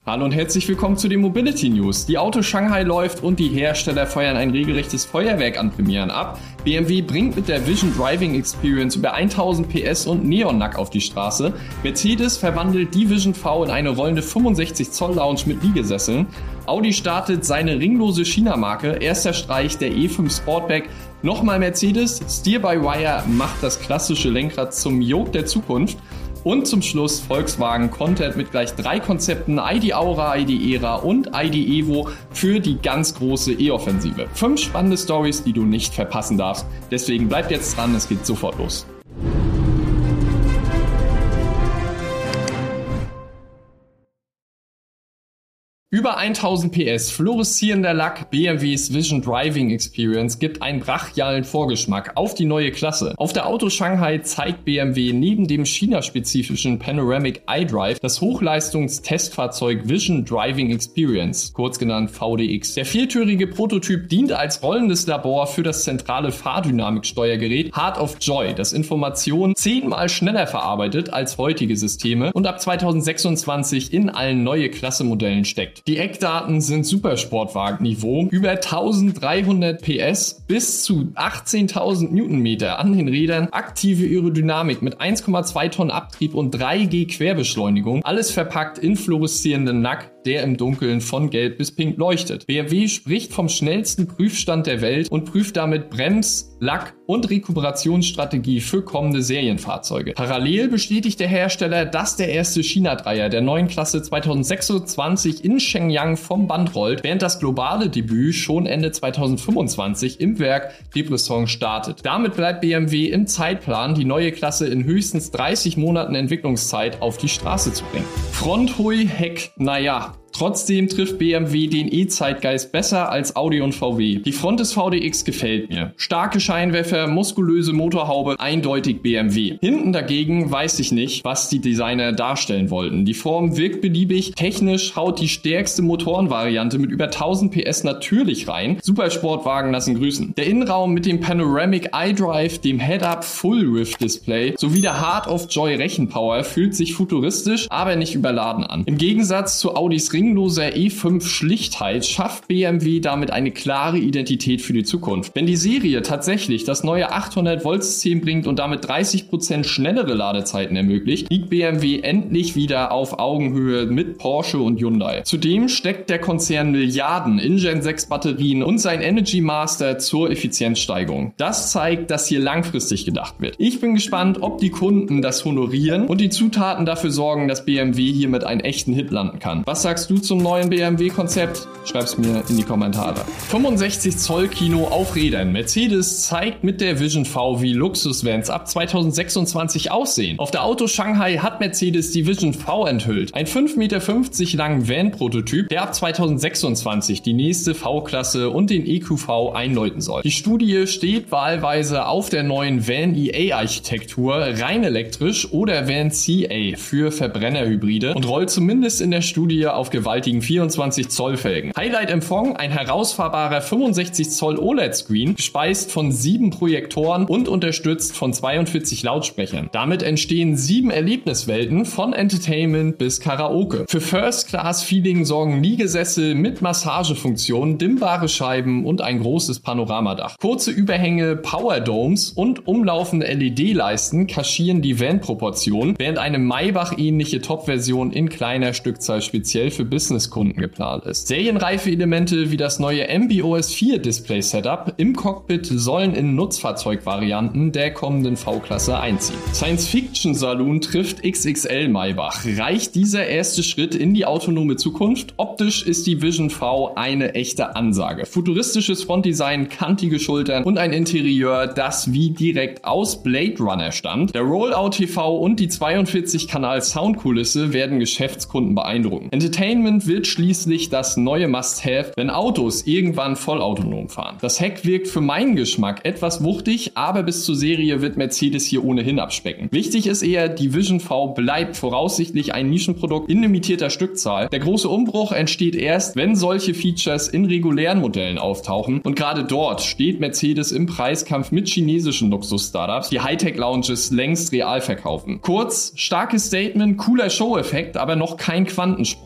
Hallo und herzlich willkommen zu den Mobility News. Die Auto Shanghai läuft und die Hersteller feuern ein regelrechtes Feuerwerk an Premieren ab. BMW bringt mit der Vision Driving Experience über 1000 PS und Neon-Nack auf die Straße. Mercedes verwandelt die Vision V in eine rollende 65 Zoll Lounge mit Liegesesseln. Audi startet seine ringlose China-Marke. Erster Streich der E5 Sportback. Nochmal Mercedes. Steer-by-Wire macht das klassische Lenkrad zum Yoke der Zukunft. Und zum Schluss Volkswagen kontert mit gleich 3 Konzepten ID Aura, ID Era und ID Evo für die ganz große E-Offensive. 5 spannende Stories, die du nicht verpassen darfst. Deswegen bleibt jetzt dran, es geht sofort los. Über 1000 PS, fluoreszierender Lack, BMWs Vision Driving Experience gibt einen brachialen Vorgeschmack auf die neue Klasse. Auf der Auto Shanghai zeigt BMW neben dem China-spezifischen Panoramic iDrive das Hochleistungstestfahrzeug Vision Driving Experience, kurz genannt VDX. Der viertürige Prototyp dient als rollendes Labor für das zentrale Fahrdynamiksteuergerät Heart of Joy, das Informationen 10-mal schneller verarbeitet als heutige Systeme und ab 2026 in allen neue Klasse-Modellen steckt. Die Eckdaten sind Supersportwagen-Niveau, über 1300 PS bis zu 18.000 Newtonmeter an den Rädern, aktive Aerodynamik mit 1,2 Tonnen Abtrieb und 3G Querbeschleunigung, alles verpackt in fluoreszierenden Lack, der im Dunkeln von gelb bis pink leuchtet. BMW spricht vom schnellsten Prüfstand der Welt und prüft damit Brems-, Lack- und Rekuperationsstrategie für kommende Serienfahrzeuge. Parallel bestätigt der Hersteller, dass der erste China-Dreier der neuen Klasse 2026 in Shenyang vom Band rollt, während das globale Debüt schon Ende 2025 im Werk Debrecen startet. Damit bleibt BMW im Zeitplan, die neue Klasse in höchstens 30 Monaten Entwicklungszeit auf die Straße zu bringen. Front, Hui, Heck, naja. Trotzdem trifft BMW den E-Zeitgeist besser als Audi und VW. Die Front des VDX gefällt mir. Starke Scheinwerfer, muskulöse Motorhaube, eindeutig BMW. Hinten dagegen weiß ich nicht, was die Designer darstellen wollten. Die Form wirkt beliebig. Technisch haut die stärkste Motorenvariante mit über 1000 PS natürlich rein. Supersportwagen lassen grüßen. Der Innenraum mit dem Panoramic iDrive, dem Head-Up Full-Width-Display sowie der Heart of Joy Rechenpower fühlt sich futuristisch, aber nicht überladen an. Im Gegensatz zu Audis ringloser E5 Schlichtheit schafft BMW damit eine klare Identität für die Zukunft. Wenn die Serie tatsächlich das neue 800-Volt-System bringt und damit 30% schnellere Ladezeiten ermöglicht, liegt BMW endlich wieder auf Augenhöhe mit Porsche und Hyundai. Zudem steckt der Konzern Milliarden in Gen 6 Batterien und sein Energy Master zur Effizienzsteigerung. Das zeigt, dass hier langfristig gedacht wird. Ich bin gespannt, ob die Kunden das honorieren und die Zutaten dafür sorgen, dass BMW hiermit einen echten Hit landen kann. Was sagst du zum neuen BMW-Konzept? Schreib's mir in die Kommentare. 65 Zoll Kino auf Rädern. Mercedes zeigt mit der Vision V, wie Luxusvans ab 2026 aussehen. Auf der Auto Shanghai hat Mercedes die Vision V enthüllt. Ein 5,50 Meter langen Van-Prototyp, der ab 2026 die nächste V-Klasse und den EQV einläuten soll. Die Studie steht wahlweise auf der neuen Van EA-Architektur, rein elektrisch, oder Van CA für Verbrennerhybride und rollt zumindest in der Studie auf gewaltigen 24 Zoll Felgen. Highlight Empfang, ein herausfahrbarer 65 Zoll OLED-Screen, gespeist von 7 Projektoren und unterstützt von 42 Lautsprechern. Damit entstehen 7 Erlebniswelten von Entertainment bis Karaoke. Für First-Class-Feeling sorgen Liegesessel mit Massagefunktion, dimmbare Scheiben und ein großes Panoramadach. Kurze Überhänge, Powerdomes und umlaufende LED-Leisten kaschieren die Van-Proportionen, während eine Maybach-ähnliche Top-Version in kleiner Stückzahl speziell für Businesskunden geplant ist. Serienreife Elemente wie das neue MB.OS 4 Display-Setup im Cockpit sollen in Nutzfahrzeugvarianten der kommenden V-Klasse einziehen. Science-Fiction-Saloon trifft XXL Maybach. Reicht dieser erste Schritt in die autonome Zukunft? Optisch ist die Vision V eine echte Ansage. Futuristisches Frontdesign, kantige Schultern und ein Interieur, das wie direkt aus Blade Runner stammt. Der Rollout-TV und die 42-Kanal-Soundkulisse werden Geschäftskunden beeindrucken. Entertainment wird schließlich das neue Must-Have, wenn Autos irgendwann vollautonom fahren. Das Heck wirkt für meinen Geschmack etwas wuchtig, aber bis zur Serie wird Mercedes hier ohnehin abspecken. Wichtig ist eher, die Vision V bleibt voraussichtlich ein Nischenprodukt in limitierter Stückzahl. Der große Umbruch entsteht erst, wenn solche Features in regulären Modellen auftauchen, und gerade dort steht Mercedes im Preiskampf mit chinesischen Luxus-Startups, die Hightech-Lounges längst real verkaufen. Kurz, starkes Statement, cooler Show-Effekt, aber noch kein Quantensprung. Ich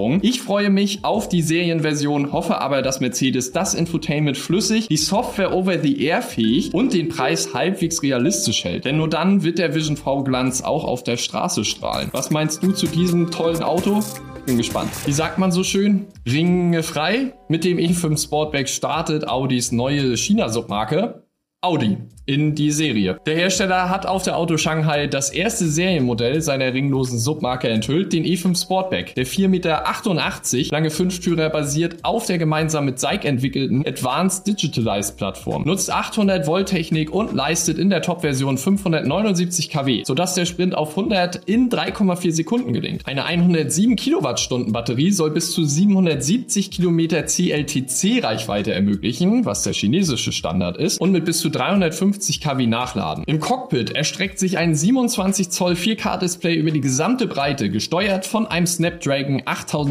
freue mich auf die Serienversion, hoffe aber, dass Mercedes das Infotainment flüssig, die Software over-the-air fähig und den Preis halbwegs realistisch hält. Denn nur dann wird der Vision V-Glanz auch auf der Straße strahlen. Was meinst du zu diesem tollen Auto? Bin gespannt. Wie sagt man so schön? Ringe frei. Mit dem E5 Sportback startet Audis neue China-Submarke Audi in die Serie. Der Hersteller hat auf der Auto Shanghai das erste Serienmodell seiner ringlosen Submarke enthüllt, den E5 Sportback. Der 4,88 Meter lange Fünftürer basiert auf der gemeinsam mit SAIC entwickelten Advanced Digitalized Plattform, nutzt 800 Volt Technik und leistet in der Top-Version 579 kW, sodass der Sprint auf 100 in 3,4 Sekunden gelingt. Eine 107 Kilowattstunden Batterie soll bis zu 770 Kilometer CLTC-Reichweite ermöglichen, was der chinesische Standard ist, und mit bis zu 350 kW nachladen. Im Cockpit erstreckt sich ein 27 Zoll 4K-Display über die gesamte Breite, gesteuert von einem Snapdragon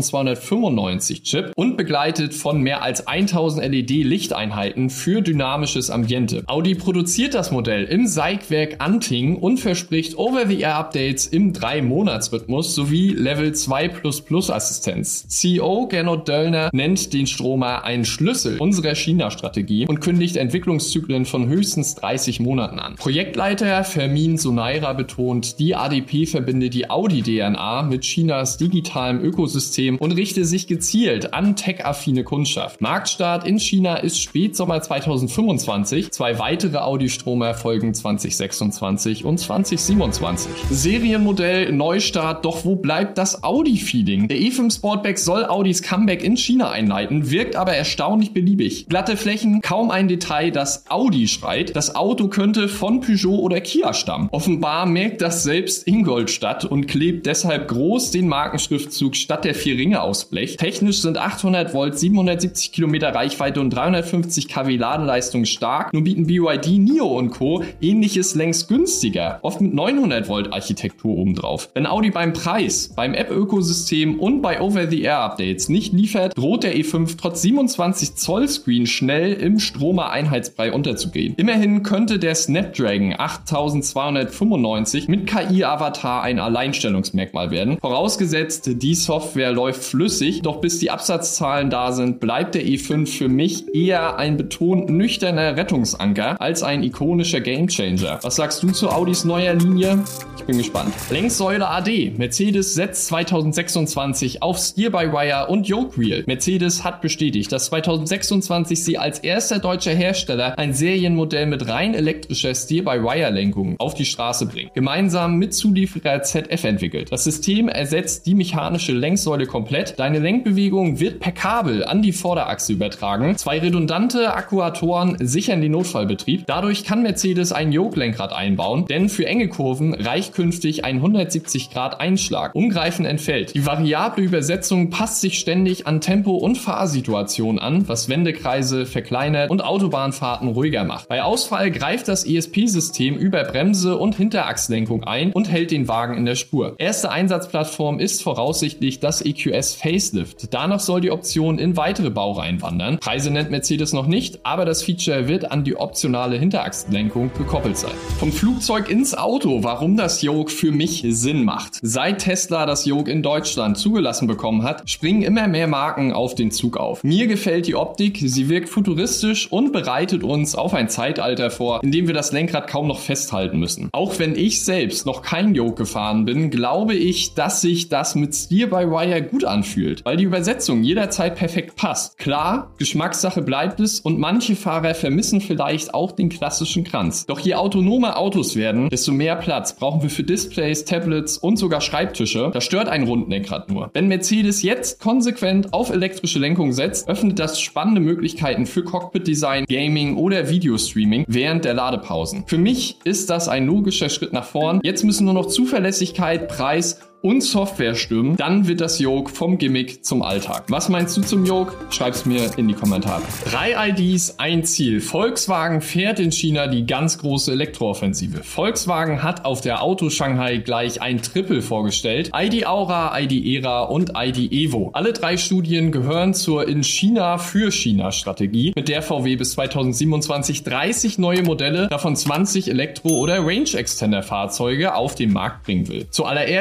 8295 Chip und begleitet von mehr als 1000 LED-Lichteinheiten für dynamisches Ambiente. Audi produziert das Modell im SAIC-Werk Anting und verspricht Over-the-Air-Updates im 3-Monats-Rhythmus sowie Level 2++ Assistenz. CEO Gernot Döllner nennt den Stromer einen Schlüssel unserer China-Strategie und kündigt Entwicklungszyklen von höchstens 30 Monaten an. Projektleiter Fermin Sonaira betont, die ADP verbinde die Audi-DNA mit Chinas digitalem Ökosystem und richte sich gezielt an tech-affine Kundschaft. Marktstart in China ist Spätsommer 2025. 2 weitere Audi-Stromer folgen 2026 und 2027. Serienmodell Neustart, doch wo bleibt das Audi-Feeling? Der E5 Sportback soll Audis Comeback in China einleiten, wirkt aber erstaunlich beliebig. Glatte Flächen, kaum ein Detail, das Audi schreit. Das Auto könnte von Peugeot oder Kia stammen. Offenbar merkt das selbst Ingolstadt und klebt deshalb groß den Markenschriftzug statt der 4 Ringe aufs Blech. Technisch sind 800 Volt, 770 Kilometer Reichweite und 350 kW Ladeleistung stark. Nur bieten BYD, NIO und Co. ähnliches längst günstiger, oft mit 900 Volt Architektur obendrauf. Wenn Audi beim Preis, beim App-Ökosystem und bei Over-the-Air-Updates nicht liefert, droht der E5 trotz 27 Zoll Screen schnell im Stromer-Einheitsbrei unterzugehen. Immerhin könnte der Snapdragon 8295 mit KI-Avatar ein Alleinstellungsmerkmal werden. Vorausgesetzt, die Software läuft flüssig, doch bis die Absatzzahlen da sind, bleibt der E5 für mich eher ein betont nüchterner Rettungsanker als ein ikonischer Gamechanger. Was sagst du zu Audis neuer Linie? Ich bin gespannt. Längssäule AD. Mercedes setzt 2026 auf Steer-by-Wire und Yoke-Wheel. Mercedes hat bestätigt, dass 2026 sie als erster deutscher Hersteller ein Serienmodell mit rein elektrischer Steer-by-Wire-Lenkung auf die Straße bringt. Gemeinsam mit Zulieferer ZF entwickelt. Das System ersetzt die mechanische Längssäule komplett. Deine Lenkbewegung wird per Kabel an die Vorderachse übertragen. 2 redundante Aktuatoren sichern den Notfallbetrieb. Dadurch kann Mercedes ein Yoke-Lenkrad einbauen, denn für enge Kurven reicht künftig ein 170 Grad Einschlag. Umgreifen entfällt. Die variable Übersetzung passt sich ständig an Tempo und Fahrsituation an, was Wendekreise verkleinert und Autobahnfahrten ruhiger macht. Bei Ausfall greift das ESP-System über Bremse und Hinterachslenkung ein und hält den Wagen in der Spur. Erste Einsatzplattform ist voraussichtlich das EQS Facelift. Danach soll die Option in weitere Baureihen wandern. Preise nennt Mercedes noch nicht, aber das Feature wird an die optionale Hinterachslenkung gekoppelt sein. Vom Flugzeug ins Auto, warum das Yoke für mich Sinn macht. Seit Tesla das Yoke in Deutschland zugelassen bekommen hat, springen immer mehr Marken auf den Zug auf. Mir gefällt die Optik, sie wirkt futuristisch und bereitet uns auf ein Zeitalter vor, in dem wir das Lenkrad kaum noch festhalten müssen. Auch wenn ich selbst noch kein Yoke gefahren bin, glaube ich, dass sich das mit Steer-by-Wire gut anfühlt, weil die Übersetzung jederzeit perfekt passt. Klar, Geschmackssache bleibt es und manche Fahrer vermissen vielleicht auch den klassischen Kranz. Doch je autonomer Autos werden, desto mehr Platz brauchen wir für Displays, Tablets und sogar Schreibtische. Das stört ein Rundlenkrad nur. Wenn Mercedes jetzt konsequent auf elektrische Lenkung setzt, öffnet das spannende Möglichkeiten für Cockpit-Design, Gaming oder Videostreaming während der Ladepausen. Für mich ist das ein logischer Schritt nach vorn. Jetzt müssen nur noch Zuverlässigkeit, Preis und Software stimmen, dann wird das Yoke vom Gimmick zum Alltag. Was meinst du zum Yoke? Schreib's mir in die Kommentare. 3 IDs, ein Ziel. Volkswagen fährt in China die ganz große Elektrooffensive. Volkswagen hat auf der Auto Shanghai gleich ein Triple vorgestellt. ID Aura, ID Era und ID Evo. Alle 3 Studien gehören zur in China für China Strategie, mit der VW bis 2027 30 neue Modelle, davon 20 Elektro- oder Range-Extender-Fahrzeuge auf den Markt bringen will. Zuallererst der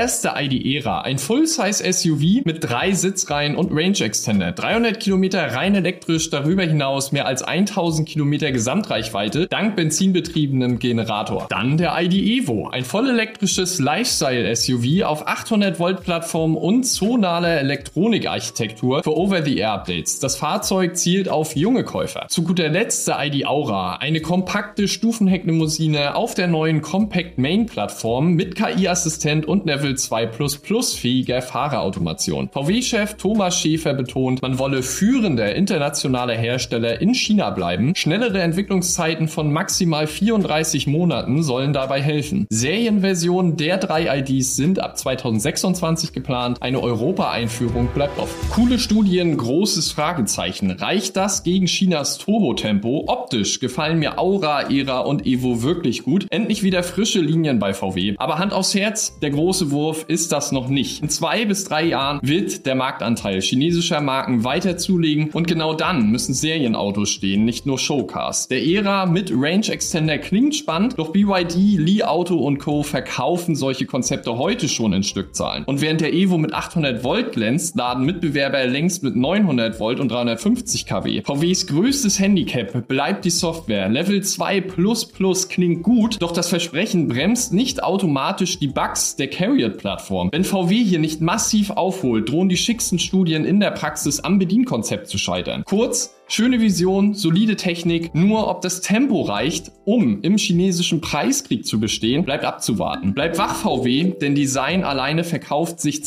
ID Era, ein Full-Size-SUV mit 3 Sitzreihen und Range Extender. 300 Kilometer rein elektrisch, darüber hinaus mehr als 1000 Kilometer Gesamtreichweite, dank benzinbetriebenem Generator. Dann der ID Evo, ein voll elektrisches Lifestyle-SUV auf 800 Volt Plattform und zonaler Elektronikarchitektur für Over-the-Air-Updates. Das Fahrzeug zielt auf junge Käufer. Zu guter Letzt der ID Aura, eine kompakte Stufenhecklimousine auf der neuen Compact Main Plattform mit KI-Assistent und Level 2++ fähiger Fahrerautomation. VW-Chef Thomas Schäfer betont, man wolle führender internationaler Hersteller in China bleiben. Schnellere Entwicklungszeiten von maximal 34 Monaten sollen dabei helfen. Serienversionen der 3 IDs sind ab 2026 geplant. Eine Europa-Einführung bleibt offen. Coole Studien, großes Fragezeichen. Reicht das gegen Chinas Turbotempo? Optisch gefallen mir Aura, Era und Evo wirklich gut. Endlich wieder frische Linien bei VW. Aber Hand aufs Herz, der große Wurf ist das noch nicht. In 2 bis 3 Jahren wird der Marktanteil chinesischer Marken weiter zulegen und genau dann müssen Serienautos stehen, nicht nur Showcars. Der Era mit Range Extender klingt spannend, doch BYD, Li Auto und Co. verkaufen solche Konzepte heute schon in Stückzahlen. Und während der Evo mit 800 Volt glänzt, laden Mitbewerber längst mit 900 Volt und 350 kW. VWs größtes Handicap bleibt die Software. Level 2++ klingt gut, doch das Versprechen bremst nicht automatisch die Bugs der CARIAD-Plattform. Wenn VW hier nicht massiv aufholt, drohen die schicksten Studien in der Praxis am Bedienkonzept zu scheitern. Kurz, schöne Vision, solide Technik, nur ob das Tempo reicht, um im chinesischen Preiskrieg zu bestehen, bleibt abzuwarten. Bleibt wach VW, denn Design alleine verkauft sich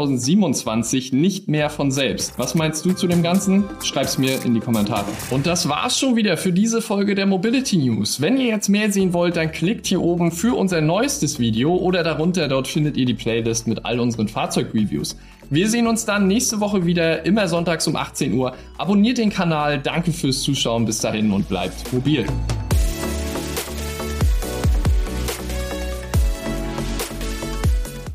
2027 nicht mehr von selbst. Was meinst du zu dem Ganzen? Schreib's mir in die Kommentare. Und das war's schon wieder für diese Folge der Mobility News. Wenn ihr jetzt mehr sehen wollt, dann klickt hier oben für unser neuestes Video oder darunter, dort findet ihr die Playlist mit all unseren Fahrzeugreviews. Wir sehen uns dann nächste Woche wieder, immer sonntags um 18 Uhr. Abonniert den Kanal, danke fürs Zuschauen, bis dahin und bleibt mobil.